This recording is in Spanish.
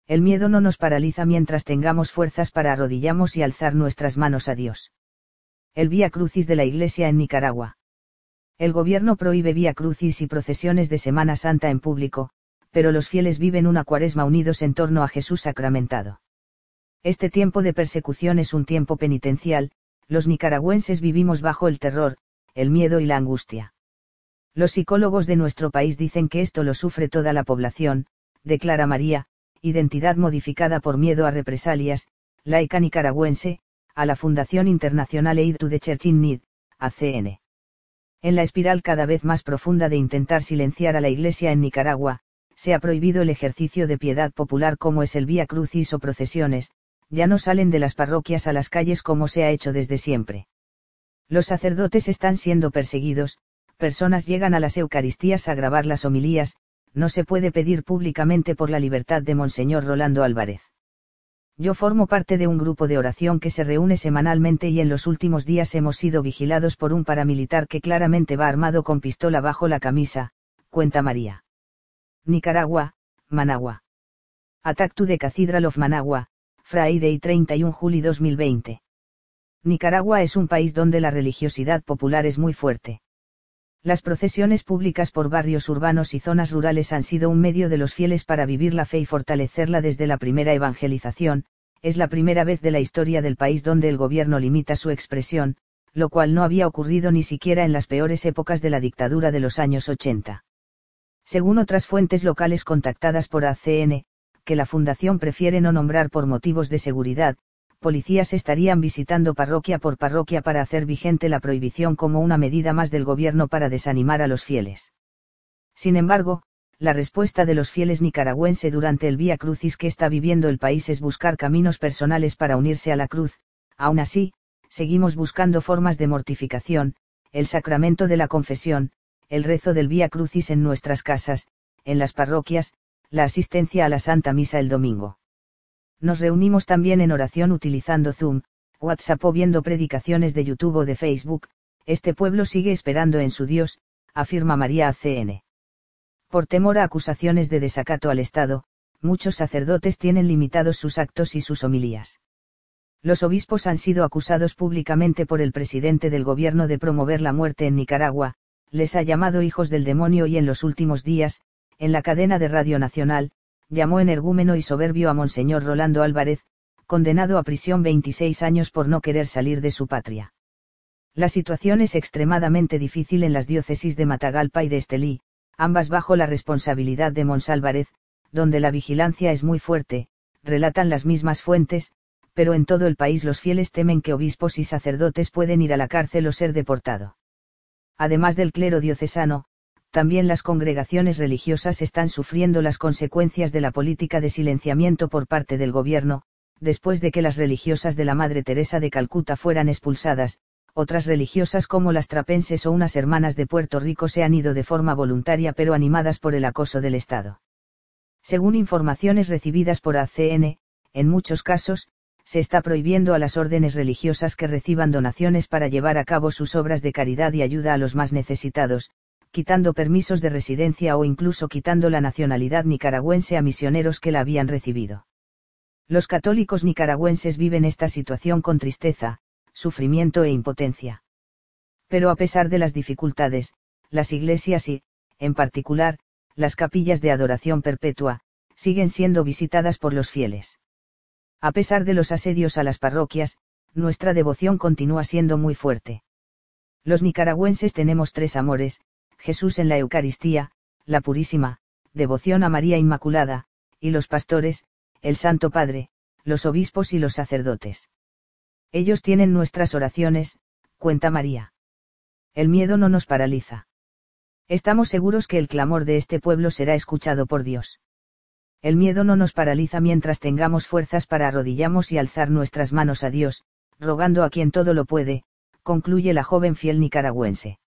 El miedo no nos paraliza mientras tengamos fuerzas para arrodillarnos y alzar nuestras manos a Dios. El Vía Crucis de la Iglesia en Nicaragua. El gobierno prohíbe Vía Crucis y procesiones de Semana Santa en público, pero los fieles viven una cuaresma unidos en torno a Jesús sacramentado. Este tiempo de persecución es un tiempo penitencial, los nicaragüenses vivimos bajo el terror, el miedo y la angustia. Los psicólogos de nuestro país dicen que esto lo sufre toda la población, declara María, identidad modificada por miedo a represalias, laica nicaragüense, a la Fundación Internacional Aid to the Church in Need, ACN. En la espiral cada vez más profunda de intentar silenciar a la Iglesia en Nicaragua, se ha prohibido el ejercicio de piedad popular como es el Vía Crucis o procesiones, ya no salen de las parroquias a las calles como se ha hecho desde siempre. Los sacerdotes están siendo perseguidos, personas llegan a las Eucaristías a grabar las homilías, no se puede pedir públicamente por la libertad de Monseñor Rolando Álvarez. Yo formo parte de un grupo de oración que se reúne semanalmente y en los últimos días hemos sido vigilados por un paramilitar que claramente va armado con pistola bajo la camisa, cuenta María. Nicaragua, Managua. Attack to the Cathedral of Managua, Friday 31 julio 2020. Nicaragua es un país donde la religiosidad popular es muy fuerte. Las procesiones públicas por barrios urbanos y zonas rurales han sido un medio de los fieles para vivir la fe y fortalecerla desde la primera evangelización. Es la primera vez de la historia del país donde el gobierno limita su expresión, lo cual no había ocurrido ni siquiera en las peores épocas de la dictadura de los años 80. Según otras fuentes locales contactadas por ACN, que la fundación prefiere no nombrar por motivos de seguridad, policías estarían visitando parroquia por parroquia para hacer vigente la prohibición como una medida más del gobierno para desanimar a los fieles. Sin embargo, la respuesta de los fieles nicaragüenses durante el Vía Crucis que está viviendo el país es buscar caminos personales para unirse a la cruz. Aún así, seguimos buscando formas de mortificación, el sacramento de la confesión, el rezo del Vía Crucis en nuestras casas, en las parroquias, la asistencia a la Santa Misa el domingo. Nos reunimos también en oración utilizando Zoom, WhatsApp o viendo predicaciones de YouTube o de Facebook. Este pueblo sigue esperando en su Dios, afirma María ACN. Por temor a acusaciones de desacato al Estado, muchos sacerdotes tienen limitados sus actos y sus homilías. Los obispos han sido acusados públicamente por el presidente del gobierno de promover la muerte en Nicaragua, les ha llamado hijos del demonio y en los últimos días, en la cadena de Radio Nacional, llamó energúmeno y soberbio a Monseñor Rolando Álvarez, condenado a prisión 26 años por no querer salir de su patria. La situación es extremadamente difícil en las diócesis de Matagalpa y de Estelí, ambas bajo la responsabilidad de Mons Álvarez, donde la vigilancia es muy fuerte, relatan las mismas fuentes, pero en todo el país los fieles temen que obispos y sacerdotes pueden ir a la cárcel o ser deportado. Además del clero diocesano, también las congregaciones religiosas están sufriendo las consecuencias de la política de silenciamiento por parte del gobierno, después de que las religiosas de la Madre Teresa de Calcuta fueran expulsadas, otras religiosas como las trapenses o unas hermanas de Puerto Rico se han ido de forma voluntaria pero animadas por el acoso del Estado. Según informaciones recibidas por ACN, en muchos casos, se está prohibiendo a las órdenes religiosas que reciban donaciones para llevar a cabo sus obras de caridad y ayuda a los más necesitados, quitando permisos de residencia o incluso quitando la nacionalidad nicaragüense a misioneros que la habían recibido. Los católicos nicaragüenses viven esta situación con tristeza, sufrimiento e impotencia. Pero a pesar de las dificultades, las iglesias y, en particular, las capillas de adoración perpetua, siguen siendo visitadas por los fieles. A pesar de los asedios a las parroquias, nuestra devoción continúa siendo muy fuerte. Los nicaragüenses tenemos tres amores: Jesús en la Eucaristía, la Purísima, devoción a María Inmaculada, y los pastores, el Santo Padre, los obispos y los sacerdotes. Ellos tienen nuestras oraciones, cuenta María. El miedo no nos paraliza. Estamos seguros que el clamor de este pueblo será escuchado por Dios. El miedo no nos paraliza mientras tengamos fuerzas para arrodillarnos y alzar nuestras manos a Dios, rogando a quien todo lo puede, concluye la joven fiel nicaragüense.